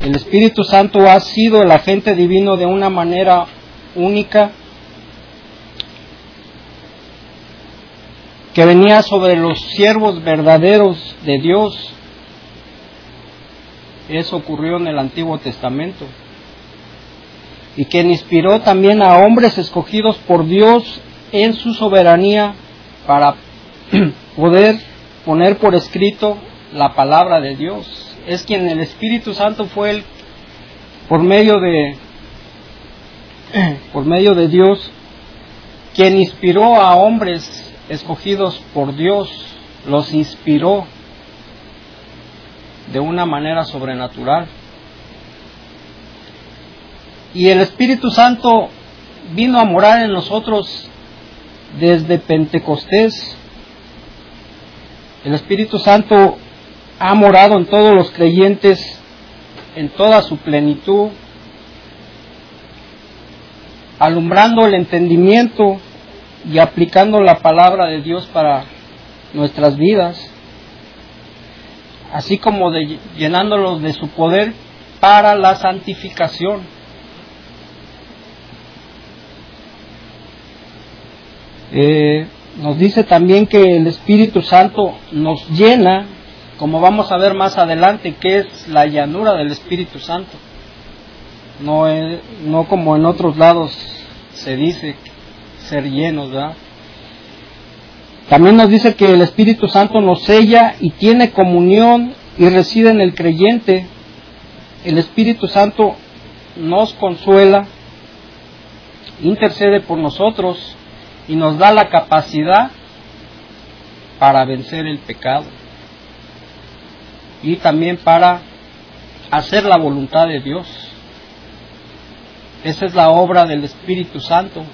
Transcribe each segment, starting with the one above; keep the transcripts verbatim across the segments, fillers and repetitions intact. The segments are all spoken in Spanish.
El Espíritu Santo ha sido el agente divino de una manera única, que venía sobre los siervos verdaderos de Dios. Eso ocurrió en el Antiguo Testamento. Y quien inspiró también a hombres escogidos por Dios en su soberanía para poder poner por escrito la palabra de Dios. Es quien el Espíritu Santo fue el, por medio de por medio de Dios, quien inspiró a hombres escogidos por Dios, los inspiró de una manera sobrenatural. Y el Espíritu Santo vino a morar en nosotros desde Pentecostés. El Espíritu Santo ha morado en todos los creyentes en toda su plenitud, alumbrando el entendimiento y aplicando la palabra de Dios para nuestras vidas, así como de, llenándolos de su poder para la santificación. Eh, nos dice también que el Espíritu Santo nos llena, como vamos a ver más adelante, que es la llanura del Espíritu Santo. No, es, no como en otros lados se dice ser llenos, ¿verdad? También nos dice que el Espíritu Santo nos sella y tiene comunión y reside en el creyente. El Espíritu Santo nos consuela, intercede por nosotros y nos da la capacidad para vencer el pecado y también para hacer la voluntad de Dios. Esa es la obra del Espíritu Santo.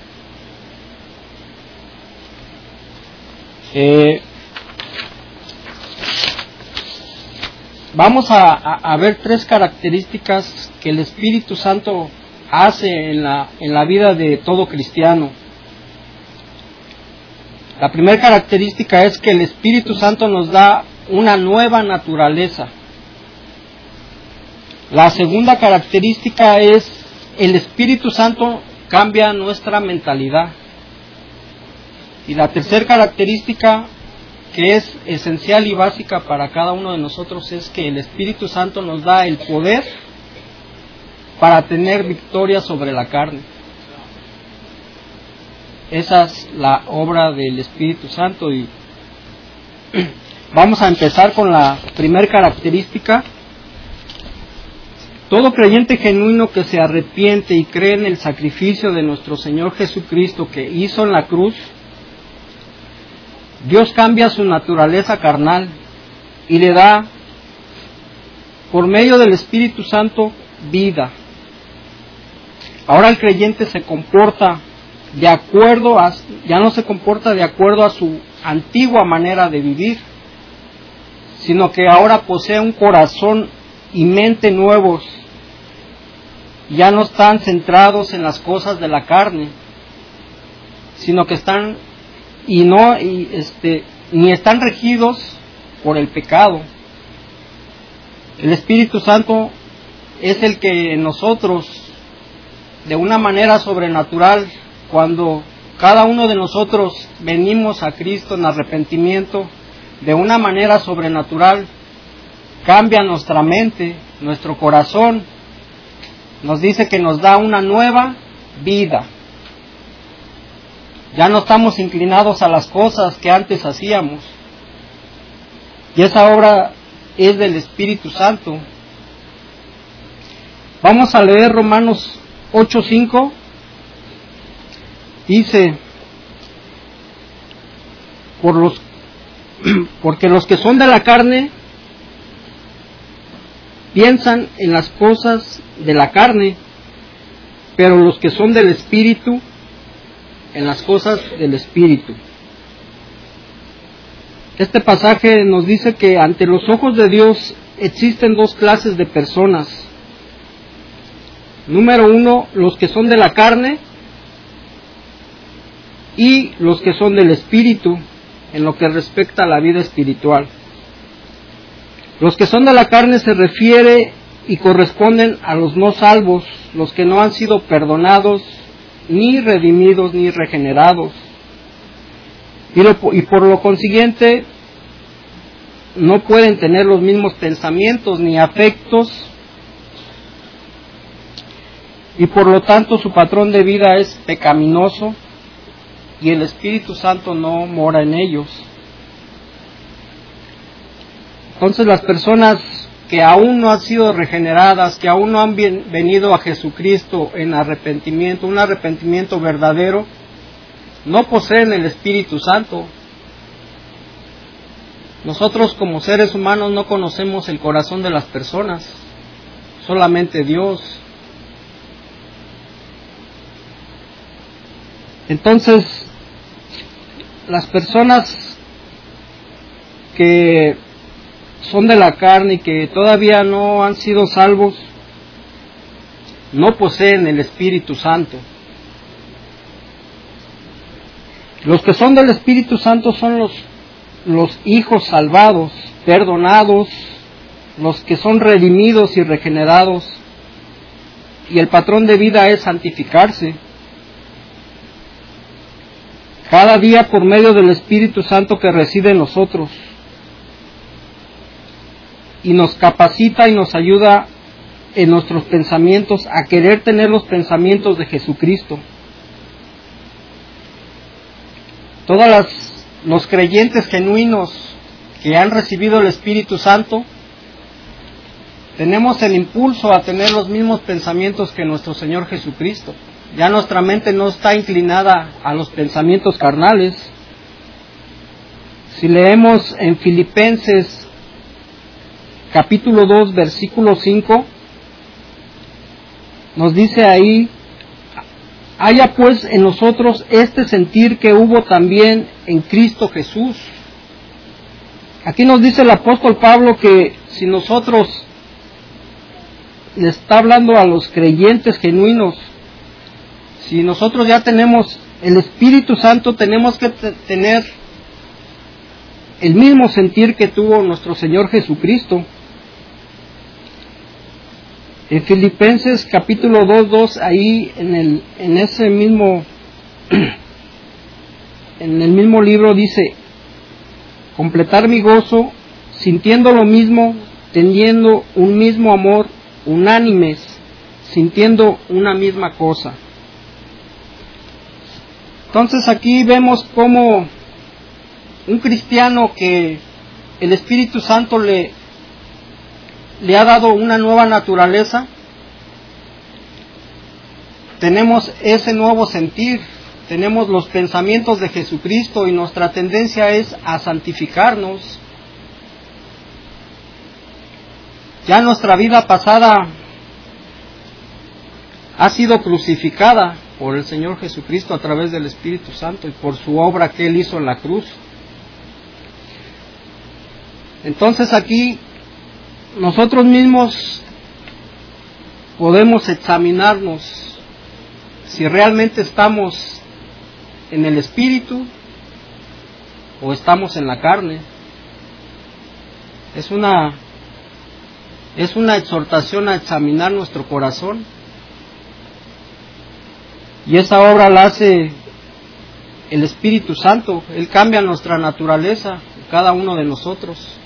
Eh, vamos a, a, a ver tres características que el Espíritu Santo hace en la, en la vida de todo cristiano. La primera característica es que el Espíritu Santo nos da una nueva naturaleza. La segunda característica es el Espíritu Santo cambia nuestra mentalidad. Y la tercera característica, que es esencial y básica para cada uno de nosotros, es que el Espíritu Santo nos da el poder para tener victoria sobre la carne. Esa es la obra del Espíritu Santo. Y vamos a empezar con la primera característica. Todo creyente genuino que se arrepiente y cree en el sacrificio de nuestro Señor Jesucristo que hizo en la cruz, Dios cambia su naturaleza carnal y le da, por medio del Espíritu Santo, vida. Ahora el creyente se comporta de acuerdo a, ya no se comporta de acuerdo a su antigua manera de vivir, sino que ahora posee un corazón y mente nuevos. Ya no están centrados en las cosas de la carne, sino que están y no y este ni están regidos por el pecado. El Espíritu Santo es el que nosotros, de una manera sobrenatural, cuando cada uno de nosotros venimos a Cristo en arrepentimiento, de una manera sobrenatural cambia nuestra mente, nuestro corazón. Nos dice que nos da una nueva vida. Ya no estamos inclinados a las cosas que antes hacíamos. Y esa obra es del Espíritu Santo. Vamos a leer Romanos ocho cinco. Dice, por los, porque los que son de la carne piensan en las cosas de la carne, pero los que son del Espíritu, en las cosas del Espíritu. Este pasaje nos dice que ante los ojos de Dios existen dos clases de personas. Número uno, los que son de la carne y los que son del Espíritu, en lo que respecta a la vida espiritual. Los que son de la carne se refiere y corresponden a los no salvos, los que no han sido perdonados, ni redimidos, ni regenerados. Y, lo, y por lo consiguiente, no pueden tener los mismos pensamientos ni afectos, y por lo tanto su patrón de vida es pecaminoso, y el Espíritu Santo no mora en ellos. Entonces las personas que aún no han sido regeneradas, que aún no han bien, venido a Jesucristo en arrepentimiento, un arrepentimiento verdadero, no poseen el Espíritu Santo. Nosotros como seres humanos no conocemos el corazón de las personas, solamente Dios. Entonces, las personas que son de la carne y que todavía no han sido salvos, no poseen el Espíritu Santo. Los que son del Espíritu Santo son los, los hijos salvados, perdonados, los que son redimidos y regenerados, y el patrón de vida es santificarse. Cada día por medio del Espíritu Santo que reside en nosotros, y nos capacita y nos ayuda en nuestros pensamientos a querer tener los pensamientos de Jesucristo. Todos las, los creyentes genuinos que han recibido el Espíritu Santo, tenemos el impulso a tener los mismos pensamientos que nuestro Señor Jesucristo. Ya nuestra mente no está inclinada a los pensamientos carnales. Si leemos en Filipenses capítulo dos, versículo cinco, nos dice ahí: haya pues en nosotros este sentir que hubo también en Cristo Jesús. Aquí nos dice el apóstol Pablo que si nosotros, le está hablando a los creyentes genuinos, si nosotros ya tenemos el Espíritu Santo, tenemos que t- tener el mismo sentir que tuvo nuestro Señor Jesucristo. En Filipenses capítulo dos, dos, ahí en el en ese mismo en el mismo libro dice: completar mi gozo, sintiendo lo mismo, teniendo un mismo amor, unánimes, sintiendo una misma cosa. Entonces aquí vemos cómo un cristiano que el Espíritu Santo le le ha dado una nueva naturaleza, tenemos ese nuevo sentir, tenemos los pensamientos de Jesucristo y nuestra tendencia es a santificarnos. Ya nuestra vida pasada ha sido crucificada por el Señor Jesucristo a través del Espíritu Santo y por su obra que Él hizo en la cruz. Entonces aquí nosotros mismos podemos examinarnos si realmente estamos en el Espíritu o estamos en la carne. Es una, es una exhortación a examinar nuestro corazón. Y esa obra la hace el Espíritu Santo. Él cambia nuestra naturaleza, cada uno de nosotros.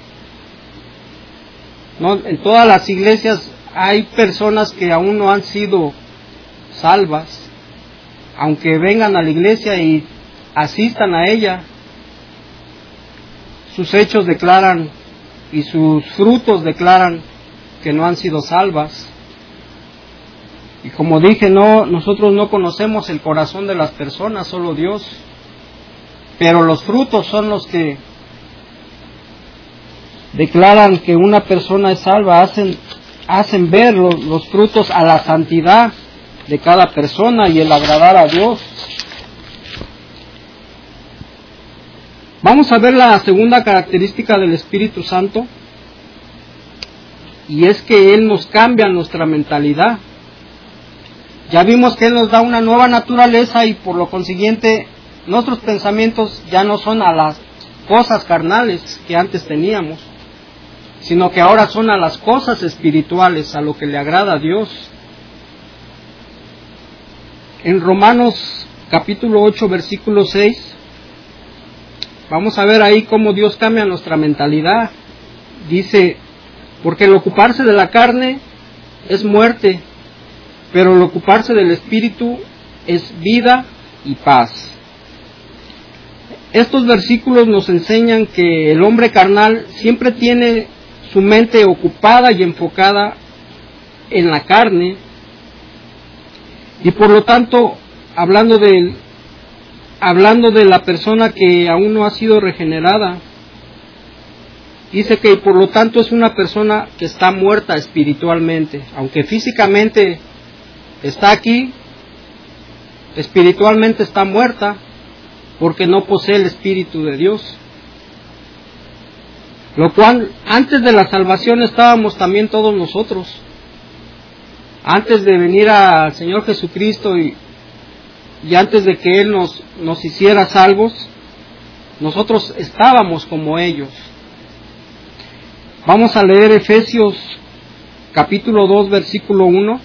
No, en todas las iglesias hay personas que aún no han sido salvas, aunque vengan a la iglesia y asistan a ella, sus hechos declaran y sus frutos declaran que no han sido salvas. Y como dije, no, nosotros no conocemos el corazón de las personas, solo Dios, pero los frutos son los que declaran que una persona es salva, hacen, hacen ver los, los frutos a la santidad de cada persona y el agradar a Dios. Vamos a ver la segunda característica del Espíritu Santo, y es que Él nos cambia nuestra mentalidad. Ya vimos que Él nos da una nueva naturaleza y por lo consiguiente nuestros pensamientos ya no son a las cosas carnales que antes teníamos. sino que ahora son a las cosas espirituales, a lo que le agrada a Dios. En Romanos capítulo ocho, versículo seis, vamos a ver ahí cómo Dios cambia nuestra mentalidad. Dice, porque el ocuparse de la carne es muerte, pero el ocuparse del Espíritu es vida y paz. Estos versículos nos enseñan que el hombre carnal siempre tiene su mente ocupada y enfocada en la carne, y por lo tanto, hablando de, hablando de la persona que aún no ha sido regenerada, dice que por lo tanto es una persona que está muerta espiritualmente, aunque físicamente está aquí, espiritualmente está muerta, porque no posee el Espíritu de Dios. Lo cual, antes de la salvación estábamos también todos nosotros. Antes de venir al Señor Jesucristo y, y antes de que Él nos, nos hiciera salvos, nosotros estábamos como ellos. Vamos a leer Efesios capítulo dos, versículo uno.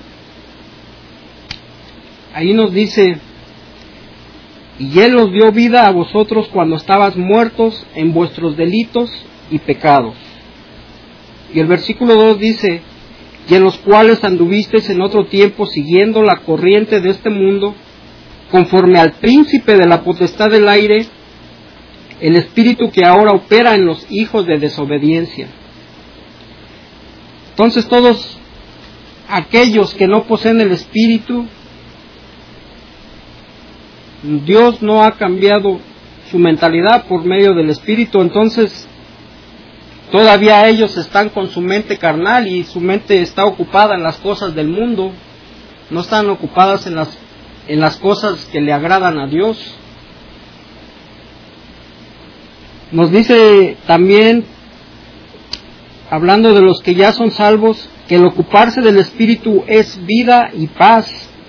Ahí nos dice, y Él os dio vida a vosotros cuando estabais muertos en vuestros delitos y pecados. Y el versículo dos dice, y en los cuales anduvisteis en otro tiempo siguiendo la corriente de este mundo, conforme al príncipe de la potestad del aire, el espíritu que ahora opera en los hijos de desobediencia. Entonces todos aquellos que no poseen el Espíritu, Dios no ha cambiado su mentalidad por medio del Espíritu, entonces todavía ellos están con su mente carnal y su mente está ocupada en las cosas del mundo, no están ocupadas en las, en las cosas que le agradan a Dios. Nos dice también, hablando de los que ya son salvos, que el ocuparse del Espíritu es vida y paz.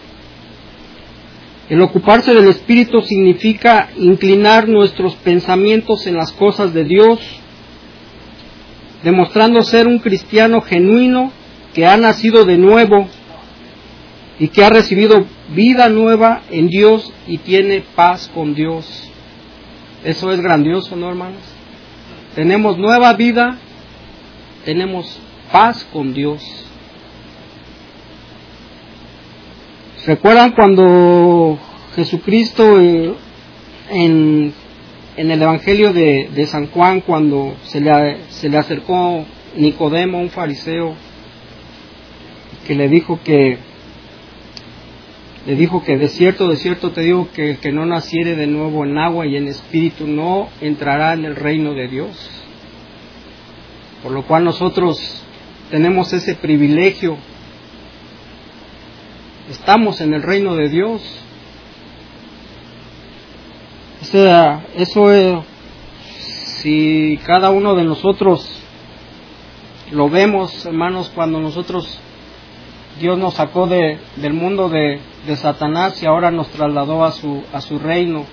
El ocuparse del Espíritu significa inclinar nuestros pensamientos en las cosas de Dios, demostrando ser un cristiano genuino que ha nacido de nuevo y que ha recibido vida nueva en Dios y tiene paz con Dios. Eso es grandioso, ¿no, hermanos? Tenemos nueva vida, tenemos paz con Dios. ¿Recuerdan cuando Jesucristo eh, en, en el Evangelio de, de San Juan, cuando se le, se le acercó Nicodemo, un fariseo, que le dijo que le dijo que de cierto, de cierto te digo que el que no naciere de nuevo en agua y en espíritu no entrará en el reino de Dios? Por lo cual nosotros tenemos ese privilegio. Estamos en el reino de Dios. O sea, eso es, si cada uno de nosotros lo vemos, hermanos, cuando nosotros, Dios nos sacó de, del mundo de, de Satanás y ahora nos trasladó a su, a su reino.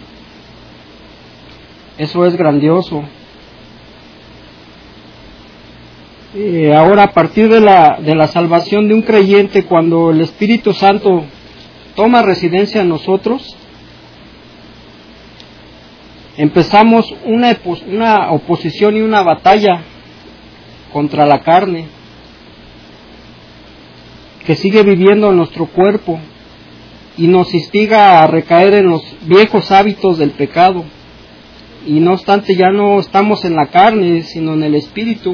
Eso es grandioso. Eh, ahora, a partir de la, de la salvación de un creyente, cuando el Espíritu Santo toma residencia en nosotros, empezamos una, una oposición y una batalla contra la carne que sigue viviendo en nuestro cuerpo y nos instiga a recaer en los viejos hábitos del pecado. Y no obstante, ya no estamos en la carne, sino en el Espíritu.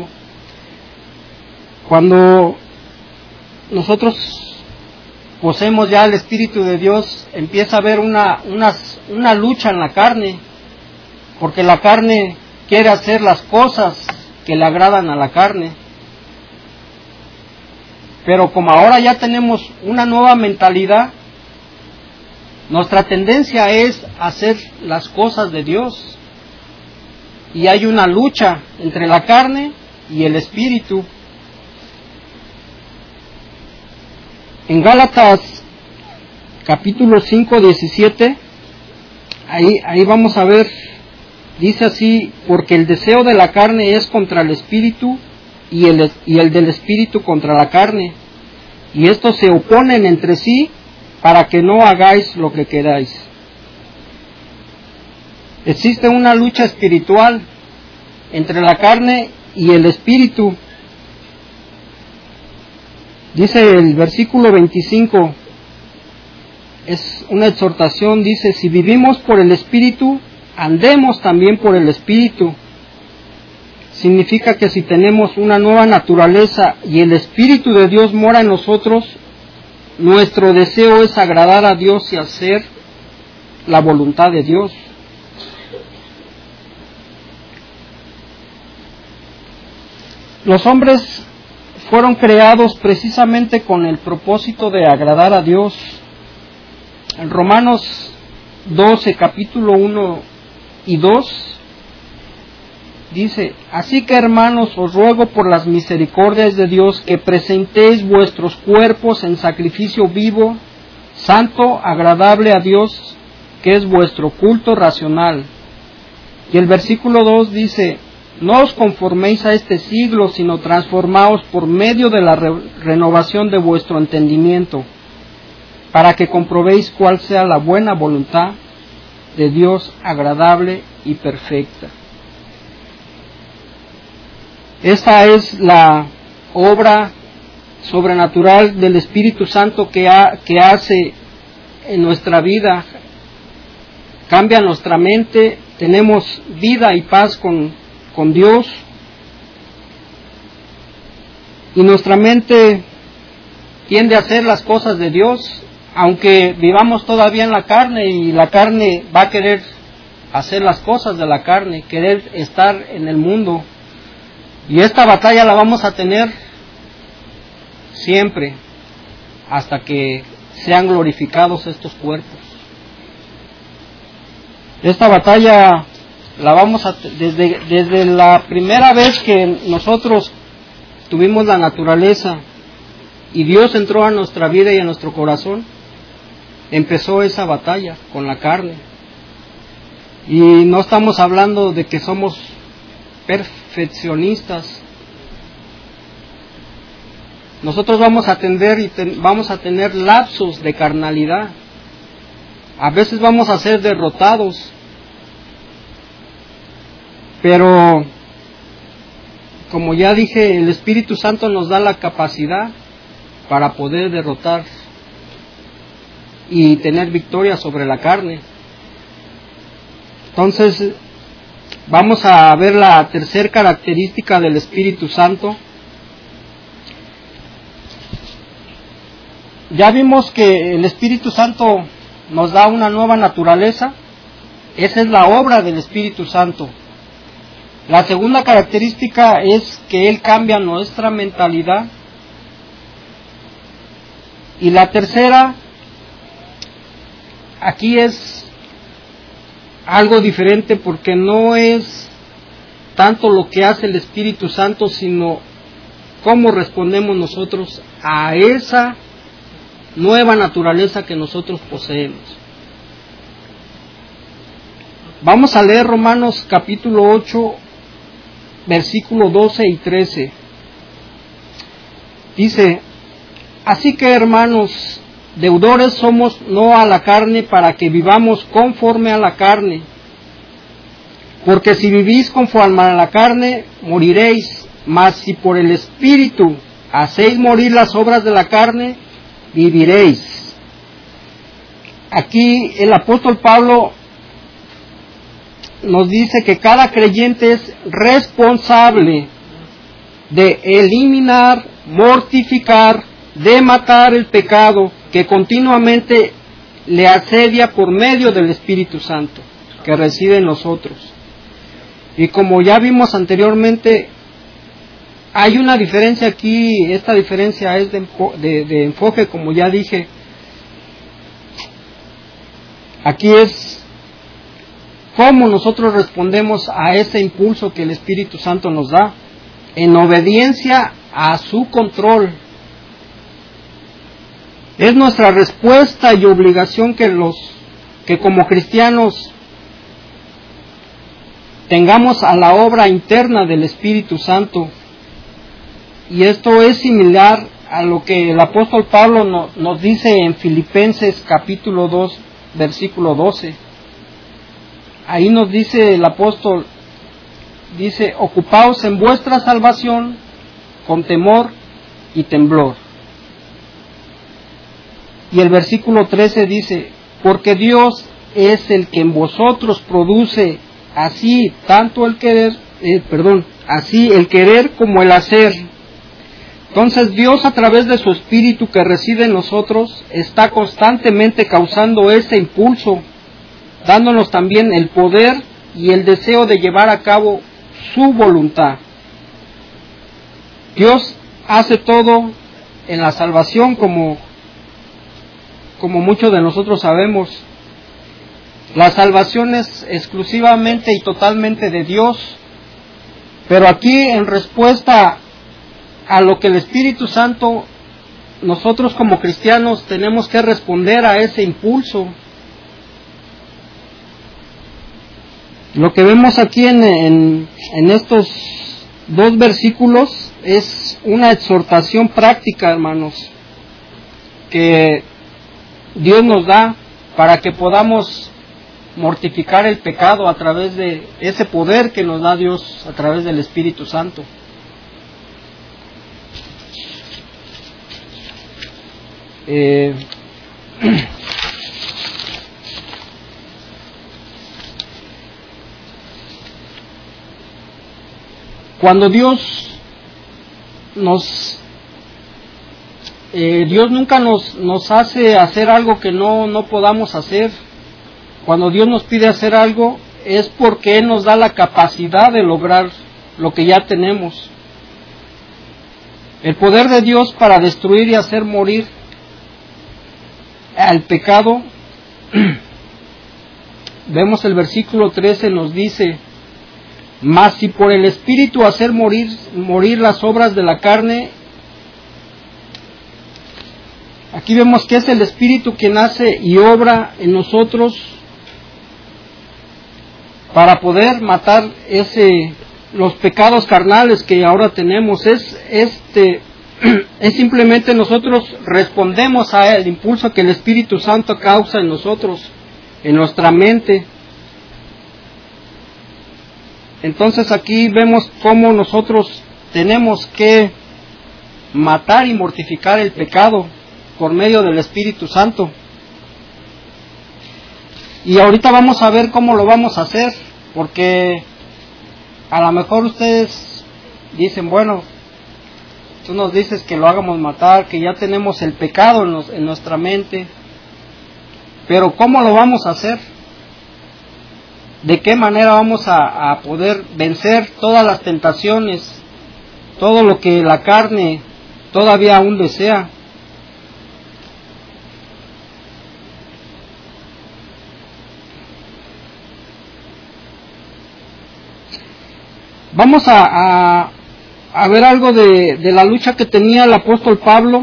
Cuando nosotros poseemos ya el Espíritu de Dios, empieza a haber una, una, una lucha en la carne, porque la carne quiere hacer las cosas que le agradan a la carne. Pero como ahora ya tenemos una nueva mentalidad, nuestra tendencia es hacer las cosas de Dios. Y hay una lucha entre la carne y el Espíritu. En Gálatas capítulo cinco, diecisiete, ahí, ahí vamos a ver, dice así, porque el deseo de la carne es contra el Espíritu y el, y el del Espíritu contra la carne, y estos se oponen entre sí para que no hagáis lo que queráis. Existe una lucha espiritual entre la carne y el Espíritu. Dice el versículo veinticinco, es una exhortación, dice: si vivimos por el Espíritu, andemos también por el Espíritu. Significa que si tenemos una nueva naturaleza y el Espíritu de Dios mora en nosotros, nuestro deseo es agradar a Dios y hacer la voluntad de Dios. Los hombres fueron creados precisamente con el propósito de agradar a Dios. En Romanos doce, capítulo uno y dos, dice: así que, hermanos, os ruego por las misericordias de Dios que presentéis vuestros cuerpos en sacrificio vivo, santo, agradable a Dios, que es vuestro culto racional. Y el versículo dos dice: no os conforméis a este siglo, sino transformaos por medio de la re- renovación de vuestro entendimiento, para que comprobéis cuál sea la buena voluntad de Dios, agradable y perfecta. Esta es la obra sobrenatural del Espíritu Santo que, ha, que hace en nuestra vida. Cambia nuestra mente, tenemos vida y paz con, con Dios, y nuestra mente tiende a hacer las cosas de Dios, aunque vivamos todavía en la carne, y la carne va a querer hacer las cosas de la carne, querer estar en el mundo. Y esta batalla la vamos a tener siempre, hasta que sean glorificados estos cuerpos. Esta batalla la vamos a, desde, desde la primera vez que nosotros tuvimos la naturaleza y Dios entró a nuestra vida y a nuestro corazón, empezó esa batalla con la carne. Y no estamos hablando de que somos perfeccionistas. Nosotros vamos a tener y ten, vamos a tener lapsos de carnalidad. A veces vamos a ser derrotados, pero como ya dije, el Espíritu Santo nos da la capacidad para poder derrotar y tener victoria sobre la carne. Entonces, vamos a ver la tercera característica del Espíritu Santo. Ya vimos que el Espíritu Santo nos da una nueva naturaleza. Esa es la obra del Espíritu Santo. La segunda característica es que Él cambia nuestra mentalidad. Y la tercera, aquí es algo diferente, porque no es tanto lo que hace el Espíritu Santo, sino cómo respondemos nosotros a esa nueva naturaleza que nosotros poseemos. Vamos a leer Romanos capítulo ocho, versículos doce y trece. Dice: así que, hermanos, deudores somos no a la carne, para que vivamos conforme a la carne. Porque si vivís conforme a la carne, moriréis. Mas si por el Espíritu hacéis morir las obras de la carne, viviréis. Aquí el apóstol Pablo nos dice que cada creyente es responsable de eliminar, mortificar, de matar el pecado que continuamente le asedia por medio del Espíritu Santo que reside en nosotros. Y como ya vimos anteriormente, hay una diferencia aquí. Esta diferencia es de, de, de enfoque, como ya dije. Aquí es cómo nosotros respondemos a ese impulso que el Espíritu Santo nos da, en obediencia a su control. Es nuestra respuesta y obligación que los que como cristianos tengamos a la obra interna del Espíritu Santo. Y esto es similar a lo que el apóstol Pablo no, nos dice en Filipenses capítulo dos, versículo doce. Ahí nos dice el apóstol, dice, ocupaos en vuestra salvación con temor y temblor. Y el versículo trece dice, porque Dios es el que en vosotros produce así tanto el querer, eh, perdón, así el querer como el hacer. Entonces Dios, a través de su Espíritu que reside en nosotros, está constantemente causando ese impulso, dándonos también el poder y el deseo de llevar a cabo su voluntad. Dios hace todo en la salvación, como, como muchos de nosotros sabemos. La salvación es exclusivamente y totalmente de Dios, pero aquí, en respuesta a lo que el Espíritu Santo, nosotros como cristianos tenemos que responder a ese impulso. Lo que vemos aquí en, en, en estos dos versículos es una exhortación práctica, hermanos, que Dios nos da para que podamos mortificar el pecado a través de ese poder que nos da Dios a través del Espíritu Santo. Eh, cuando Dios nos eh, Dios nunca nos, nos hace hacer algo que no, no podamos hacer. Cuando Dios nos pide hacer algo es porque Él nos da la capacidad de lograr lo que ya tenemos. El poder de Dios para destruir y hacer morir al pecado, vemos el versículo trece, nos dice, mas si por el Espíritu hacer morir, morir las obras de la carne, aquí vemos que es el Espíritu quien hace y obra en nosotros para poder matar ese, los pecados carnales que ahora tenemos. Es este Es simplemente nosotros respondemos al impulso que el Espíritu Santo causa en nosotros, en nuestra mente. Entonces aquí vemos cómo nosotros tenemos que matar y mortificar el pecado por medio del Espíritu Santo. Y ahorita vamos a ver cómo lo vamos a hacer, porque a lo mejor ustedes dicen, bueno, tú nos dices que lo hagamos matar, que ya tenemos el pecado en, nos, en nuestra mente, pero ¿cómo lo vamos a hacer? ¿De qué manera vamos a, a poder vencer todas las tentaciones, todo lo que la carne todavía aún desea? Vamos a, a a ver algo de, de la lucha que tenía el apóstol Pablo,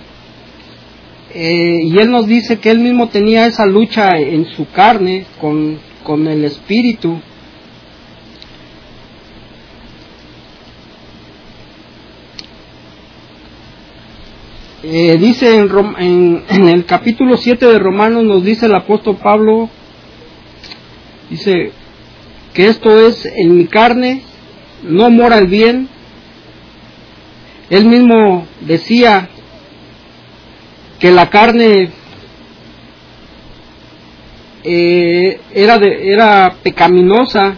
eh, y él nos dice que él mismo tenía esa lucha en su carne con, con el Espíritu. Eh, dice en, Rom, en, en el capítulo siete de Romanos, nos dice el apóstol Pablo, dice que esto es, en mi carne no mora el bien. Él mismo decía que la carne eh, era, de, era pecaminosa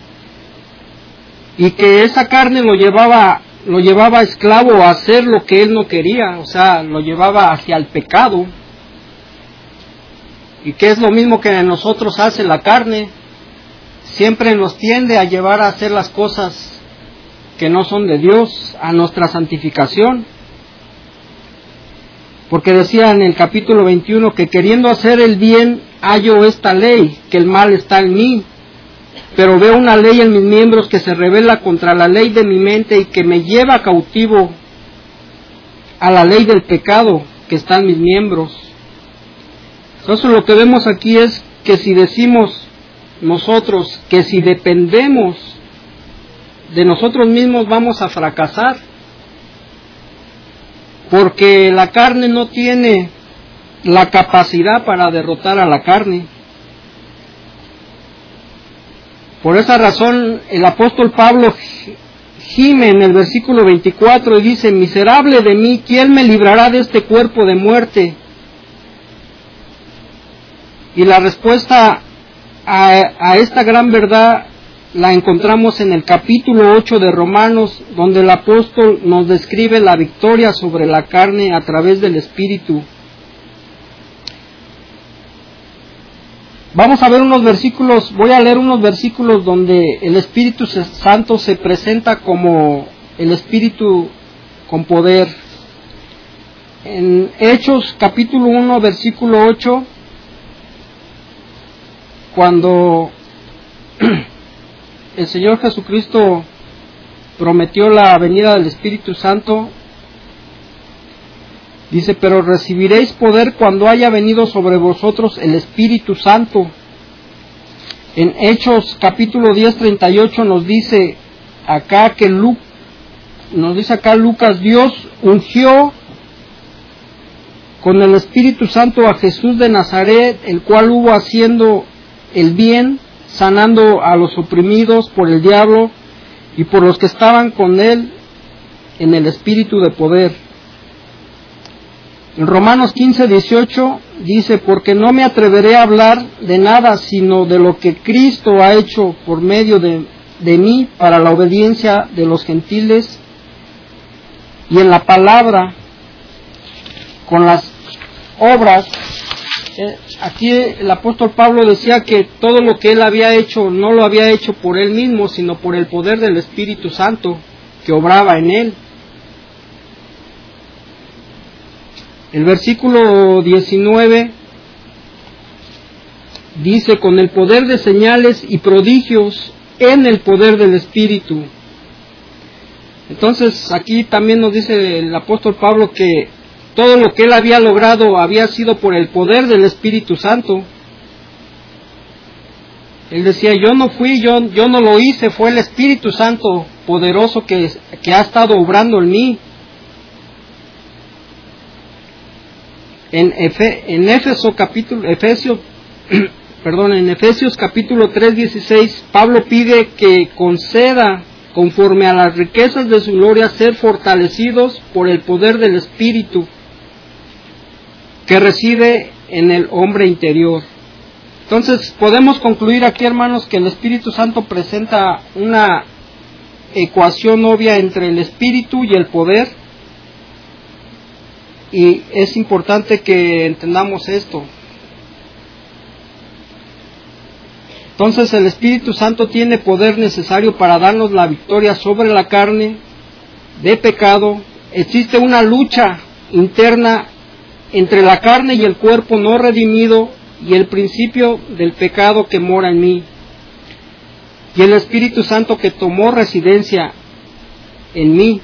y que esa carne lo llevaba, lo llevaba esclavo a hacer lo que él no quería, o sea, lo llevaba hacia el pecado. Y que es lo mismo que en nosotros hace la carne, siempre nos tiende a llevar a hacer las cosas que no son de Dios, a nuestra santificación. Porque decía en el capítulo veintiuno que queriendo hacer el bien hallo esta ley, que el mal está en mí, pero veo una ley en mis miembros que se rebela contra la ley de mi mente y que me lleva cautivo a la ley del pecado que está en mis miembros. Entonces lo que vemos aquí es que si decimos nosotros que si dependemos de nosotros mismos vamos a fracasar, porque la carne no tiene la capacidad para derrotar a la carne. Por esa razón el apóstol Pablo gime en el versículo veinticuatro y dice: miserable de mí, ¿quién me librará de este cuerpo de muerte? Y la respuesta a, a esta gran verdad la encontramos en el capítulo ocho de Romanos, donde el apóstol nos describe la victoria sobre la carne a través del Espíritu. Vamos a ver unos versículos, voy a leer unos versículos donde el Espíritu Santo se presenta como el Espíritu con poder. En Hechos capítulo uno, versículo ocho, cuando el Señor Jesucristo prometió la venida del Espíritu Santo, dice: pero recibiréis poder cuando haya venido sobre vosotros el Espíritu Santo. En Hechos capítulo diez, treinta y ocho nos dice acá que Lu, nos dice acá Lucas: Dios ungió con el Espíritu Santo a Jesús de Nazaret, el cual hubo haciendo el bien, sanando a los oprimidos por el diablo y por los que estaban con él en el espíritu de poder. En Romanos quince, dieciocho dice: porque no me atreveré a hablar de nada sino de lo que Cristo ha hecho por medio de, de mí para la obediencia de los gentiles, y en la palabra con las obras. Eh, aquí el apóstol Pablo decía que todo lo que él había hecho no lo había hecho por él mismo, sino por el poder del Espíritu Santo que obraba en él. El versículo diecinueve dice: con el poder de señales y prodigios en el poder del Espíritu. Entonces aquí también nos dice el apóstol Pablo que todo lo que él había logrado había sido por el poder del Espíritu Santo. Él decía: yo no fui, yo, yo no lo hice, fue el Espíritu Santo poderoso que, que ha estado obrando en mí. En, Efe, en Éfeso capítulo, Efesios, perdón, en Efesios capítulo tres, dieciséis, Pablo pide que conceda, conforme a las riquezas de su gloria, ser fortalecidos por el poder del Espíritu que reside en el hombre interior. Entonces podemos concluir aquí, hermanos, que el Espíritu Santo presenta una ecuación obvia entre el Espíritu y el poder, y es importante que entendamos esto. Entonces el Espíritu Santo tiene poder necesario para darnos la victoria sobre la carne de pecado. Existe una lucha interna entre la carne y el cuerpo no redimido y el principio del pecado que mora en mí, y el Espíritu Santo que tomó residencia en mí.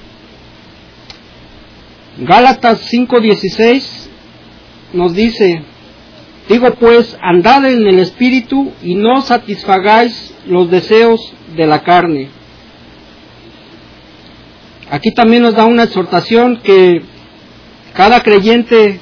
Gálatas cinco dieciséis nos dice: digo pues, andad en el Espíritu y no satisfagáis los deseos de la carne. Aquí también nos da una exhortación que cada creyente,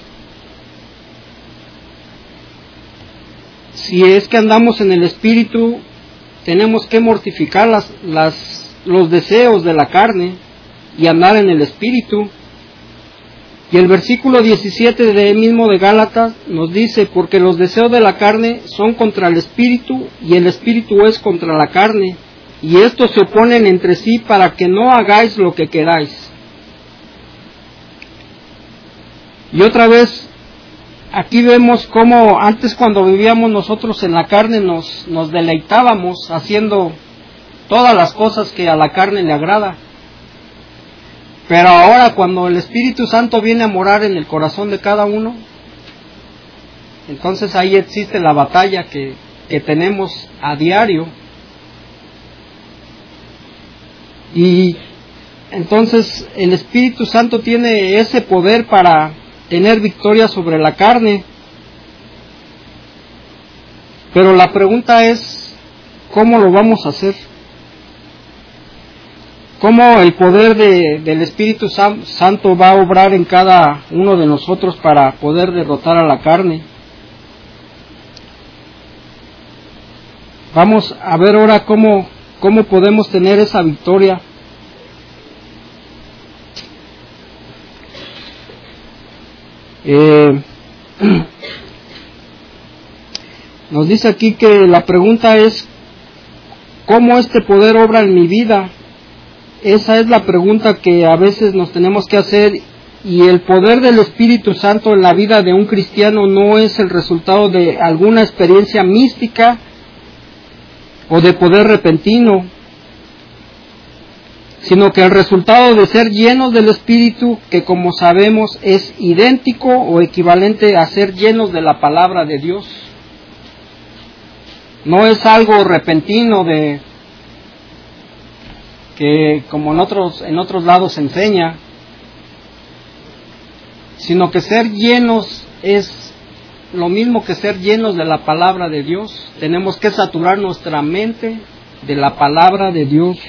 si es que andamos en el Espíritu, tenemos que mortificar las, las, los deseos de la carne y andar en el Espíritu. Y el versículo diecisiete de mismo de Gálatas nos dice: porque los deseos de la carne son contra el Espíritu, y el Espíritu es contra la carne, y estos se oponen entre sí para que no hagáis lo que queráis. Y otra vez, aquí vemos cómo antes, cuando vivíamos nosotros en la carne, nos, nos deleitábamos haciendo todas las cosas que a la carne le agrada. Pero ahora, cuando el Espíritu Santo viene a morar en el corazón de cada uno, entonces ahí existe la batalla que, que tenemos a diario. Y entonces el Espíritu Santo tiene ese poder para tener victoria sobre la carne. Pero la pregunta es, ¿cómo lo vamos a hacer? cómo el poder de, del Espíritu Santo va a obrar en cada uno de nosotros para poder derrotar a la carne. Vamos a ver ahora cómo, cómo podemos tener esa victoria. Eh, nos dice aquí que la pregunta es, ¿cómo este poder obra en mi vida? Esa es la pregunta que a veces nos tenemos que hacer, y el poder del Espíritu Santo en la vida de un cristiano no es el resultado de alguna experiencia mística o de poder repentino, sino que el resultado de ser llenos del Espíritu, que como sabemos es idéntico o equivalente a ser llenos de la palabra de Dios. No es algo repentino de que como en otros en otros lados se enseña, sino que ser llenos es lo mismo que ser llenos de la palabra de Dios. Tenemos que saturar nuestra mente de la palabra de Dios.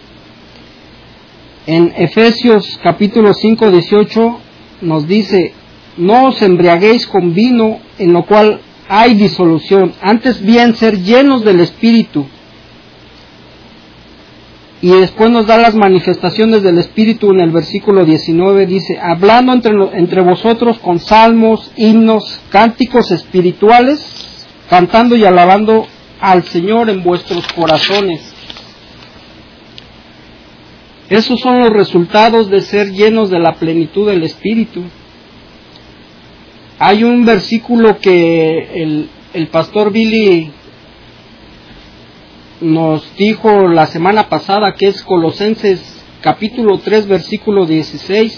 En Efesios capítulo cinco, dieciocho nos dice: no os embriaguéis con vino, en lo cual hay disolución, antes bien ser llenos del Espíritu. Y después nos da las manifestaciones del Espíritu en el versículo diecinueve, dice: hablando entre, entre vosotros con salmos, himnos, cánticos espirituales, cantando y alabando al Señor en vuestros corazones. Esos son los resultados de ser llenos de la plenitud del Espíritu. Hay un versículo que el, el pastor Billy nos dijo la semana pasada, que es Colosenses capítulo tres, versículo dieciséis,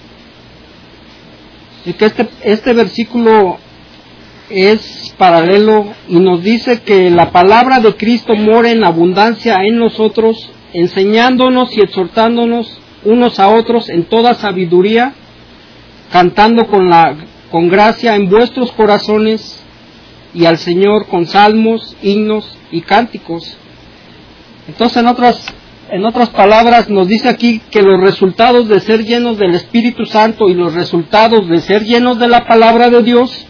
y que este, este versículo es paralelo y nos dice que la palabra de Cristo mora en abundancia en nosotros, enseñándonos y exhortándonos unos a otros en toda sabiduría, cantando con, la, con gracia en vuestros corazones y al Señor con salmos, himnos y cánticos. Entonces, en otras, en otras palabras, nos dice aquí que los resultados de ser llenos del Espíritu Santo y los resultados de ser llenos de la palabra de Dios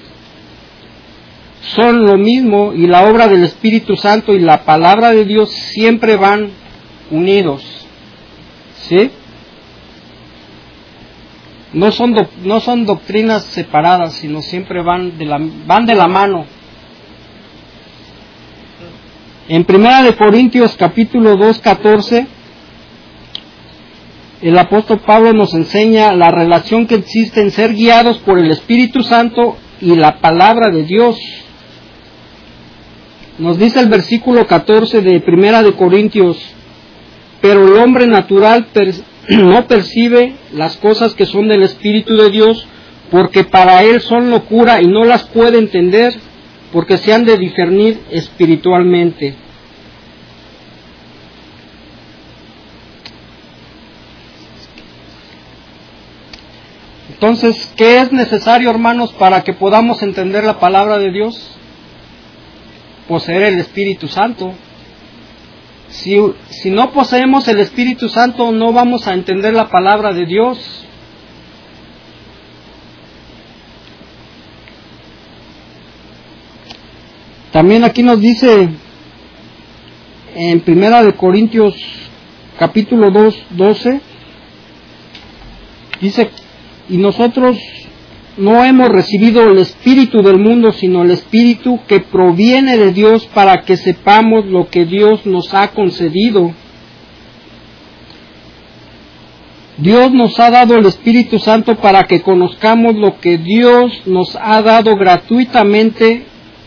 son lo mismo, y la obra del Espíritu Santo y la palabra de Dios siempre van unidos, ¿sí? No son, do, no son doctrinas separadas, sino siempre van de la, van de la mano. En Primera de Corintios capítulo dos, catorce, el apóstol Pablo nos enseña la relación que existe en ser guiados por el Espíritu Santo y la palabra de Dios. Nos dice el versículo catorce de Primera de Corintios: pero el hombre natural per, no percibe las cosas que son del Espíritu de Dios, porque para él son locura y no las puede entender, porque se han de discernir espiritualmente. Entonces, ¿qué es necesario, hermanos, para que podamos entender la palabra de Dios? Poseer el Espíritu Santo. Si, si no poseemos el Espíritu Santo, no vamos a entender la palabra de Dios. También aquí nos dice en Primera de Corintios capítulo dos, doce, dice: y nosotros no hemos recibido el espíritu del mundo, sino el Espíritu que proviene de Dios, para que sepamos lo que Dios nos ha concedido. Dios nos ha dado el Espíritu Santo para que conozcamos lo que Dios nos ha dado gratuitamente.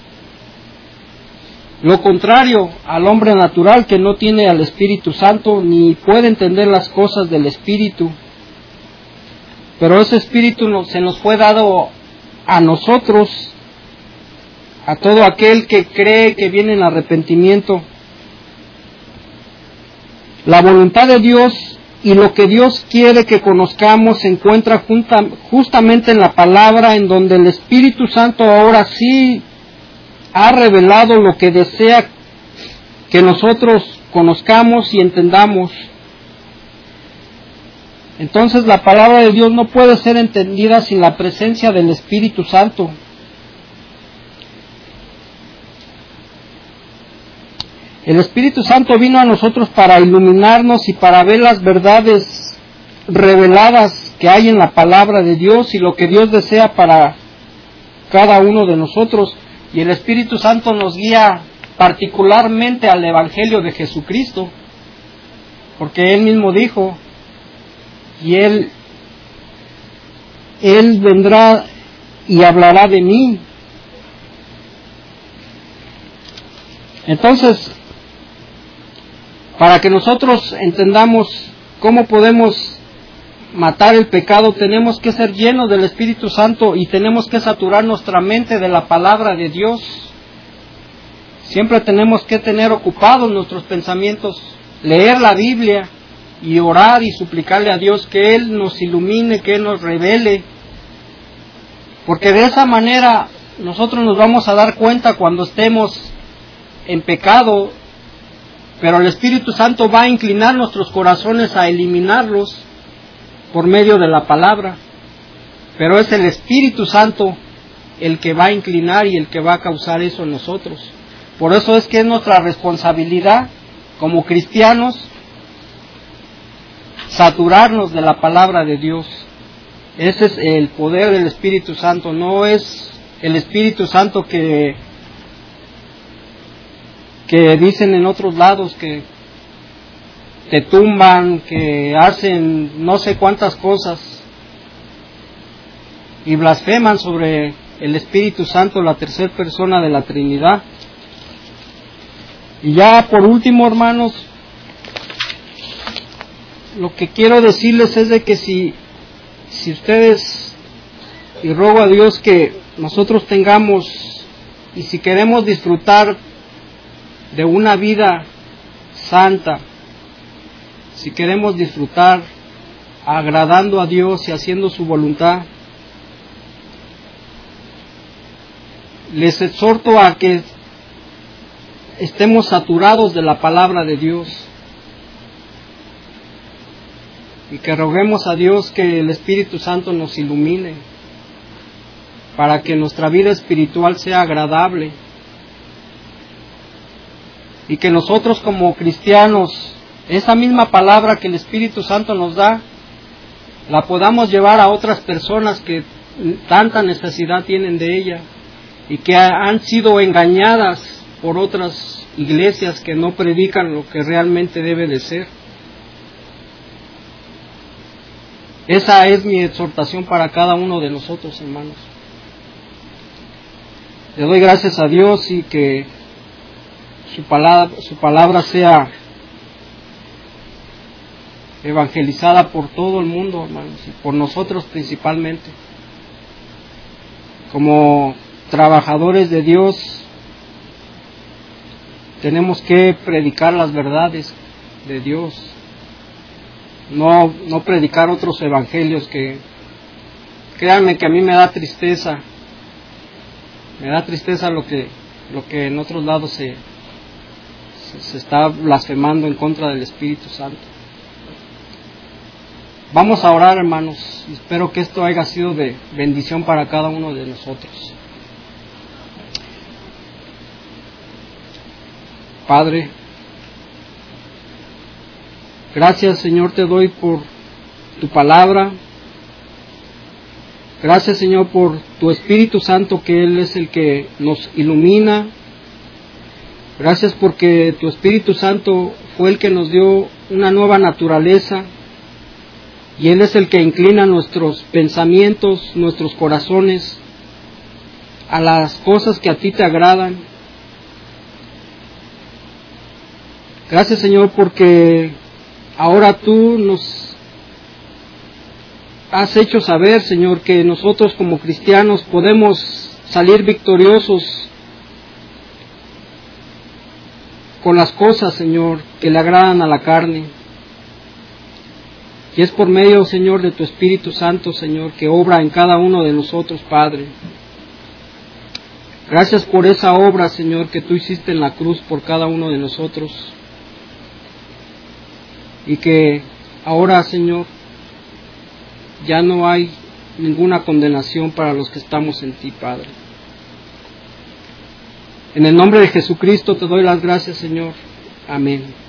Lo contrario al hombre natural, que no tiene al Espíritu Santo ni puede entender las cosas del Espíritu. Pero ese Espíritu nos, se nos fue dado a nosotros, a todo aquel que cree, que viene en arrepentimiento. La voluntad de Dios y lo que Dios quiere que conozcamos se encuentra junta, justamente en la palabra, en donde el Espíritu Santo ahora sí ha revelado lo que desea que nosotros conozcamos y entendamos. Entonces la palabra de Dios no puede ser entendida sin la presencia del Espíritu Santo. El Espíritu Santo vino a nosotros para iluminarnos y para ver las verdades reveladas que hay en la palabra de Dios y lo que Dios desea para cada uno de nosotros. Y el Espíritu Santo nos guía particularmente al Evangelio de Jesucristo, porque Él mismo dijo, y Él, Él vendrá y hablará de mí. Entonces, para que nosotros entendamos cómo podemos matar el pecado, tenemos que ser llenos del Espíritu Santo y tenemos que saturar nuestra mente de la palabra de Dios. Siempre tenemos que tener ocupados nuestros pensamientos, leer la Biblia y orar y suplicarle a Dios que Él nos ilumine, que Él nos revele, porque de esa manera nosotros nos vamos a dar cuenta cuando estemos en pecado, pero el Espíritu Santo va a inclinar nuestros corazones a eliminarlos por medio de la palabra, pero es el Espíritu Santo el que va a inclinar y el que va a causar eso en nosotros. Por eso es que es nuestra responsabilidad como cristianos saturarnos de la palabra de Dios. Ese es el poder del Espíritu Santo, no es el Espíritu Santo que que dicen en otros lados que te tumban, que hacen no sé cuántas cosas y blasfeman sobre el Espíritu Santo, la tercera persona de la Trinidad. Y ya por último, hermanos, lo que quiero decirles es de que si, si ustedes, y ruego a Dios que nosotros tengamos, y si queremos disfrutar de una vida santa, si queremos disfrutar agradando a Dios y haciendo su voluntad, les exhorto a que estemos saturados de la palabra de Dios y que roguemos a Dios que el Espíritu Santo nos ilumine para que nuestra vida espiritual sea agradable y que nosotros como cristianos, esa misma palabra que el Espíritu Santo nos da, la podamos llevar a otras personas que tanta necesidad tienen de ella y que han sido engañadas por otras iglesias que no predican lo que realmente debe de ser. Esa es mi exhortación para cada uno de nosotros, hermanos. Le doy gracias a Dios y que su palabra, su palabra sea evangelizada por todo el mundo, hermanos, y por nosotros principalmente. Como trabajadores de Dios, tenemos que predicar las verdades de Dios, no, no predicar otros evangelios que, créanme que a mí me da tristeza, me da tristeza lo que, lo que en otros lados se, se, se está blasfemando en contra del Espíritu Santo. Vamos a orar, hermanos, y espero que esto haya sido de bendición para cada uno de nosotros. Padre, gracias, Señor, te doy por tu palabra. Gracias, Señor, por tu Espíritu Santo, que Él es el que nos ilumina. Gracias porque tu Espíritu Santo fue el que nos dio una nueva naturaleza y Él es el que inclina nuestros pensamientos, nuestros corazones a las cosas que a ti te agradan. Gracias, Señor, porque ahora tú nos has hecho saber, Señor, que nosotros como cristianos podemos salir victoriosos con las cosas, Señor, que le agradan a la carne. Y es por medio, Señor, de tu Espíritu Santo, Señor, que obra en cada uno de nosotros, Padre. Gracias por esa obra, Señor, que tú hiciste en la cruz por cada uno de nosotros. Y que ahora, Señor, ya no hay ninguna condenación para los que estamos en ti, Padre. En el nombre de Jesucristo te doy las gracias, Señor. Amén.